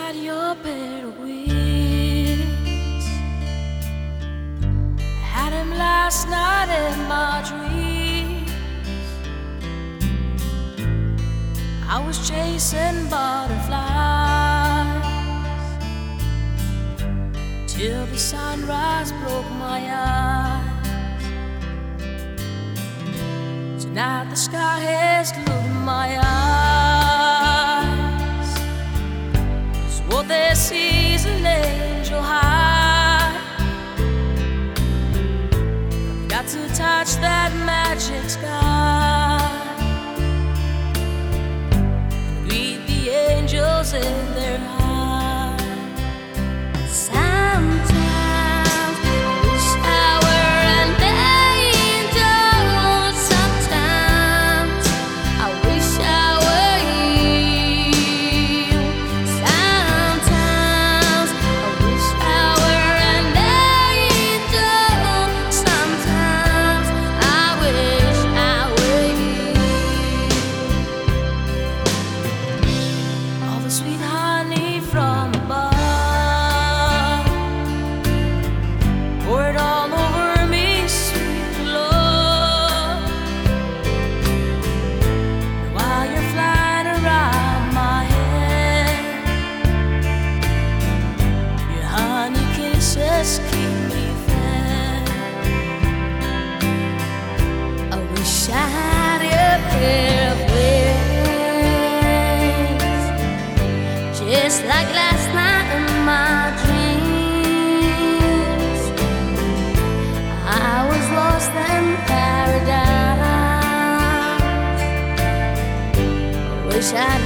had your pair of wings. I had him last night in my dreams. I was chasing butterflies till the sunrise broke my eyes. Tonight the sky has glued my eyes. 'Cause what they see is an angel high. I've got to touch that magic sky and greet the angels in their eyes. Sometimes I wish I were an angel. Sometimes I wish I were you. Sometimes I wish I were an angel. Sometimes I wish I were you. All the sweet honey from above, pour it all over me, sweet love. And while you're flying around my head, your honey kisses keep me fed. I wish I had a pair of wings, just like last night in my dreams. I was lost in paradise. I wish I'd